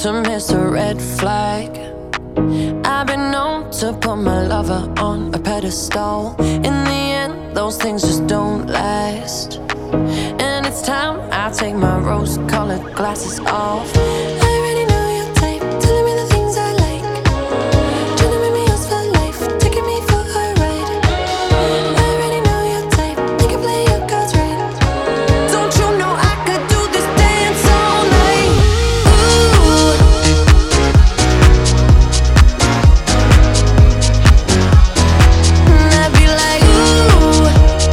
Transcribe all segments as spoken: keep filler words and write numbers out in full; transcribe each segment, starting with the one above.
to miss a red flag. I've been known to put my lover on a pedestal. In the end, those things just don't last. And it's time I take my rose-colored glasses off. I already know your type, telling me the things I like, trying to make me yours for life, taking me for a ride. I already know your type, you can play your cards right. Don't you know I could do this dance all night? Ooh. And I'd be like, ooh.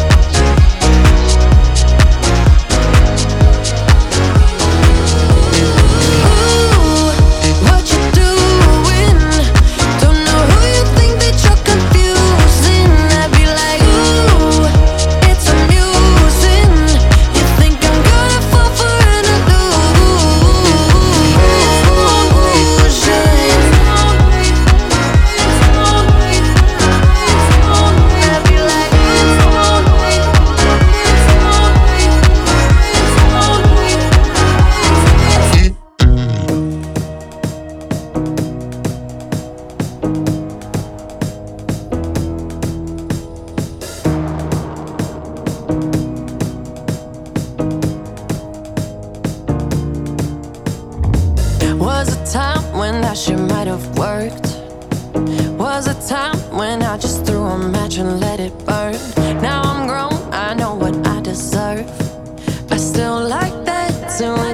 Was a time when that shit might have worked. Was a time when I just threw a match and let it burn. Now I'm grown, I know what I deserve. I still like that too.